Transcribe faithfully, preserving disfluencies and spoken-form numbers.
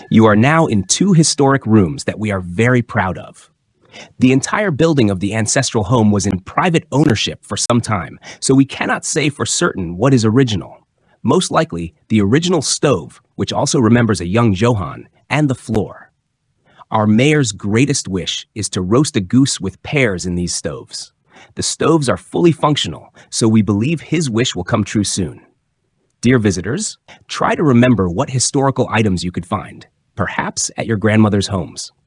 You are now in two historic rooms that we are very proud of. The entire building of the ancestral home was in private ownership for some time, so we cannot say for certain what is original. Most likely, the original stove, which also remembers a young Johann, and the floor. Our mayor's greatest wish is to roast a goose with pears in these stoves. The stoves are fully functional, so we believe his wish will come true soon. Dear visitors, try to remember what historical items you could find, perhaps at your grandmother's homes.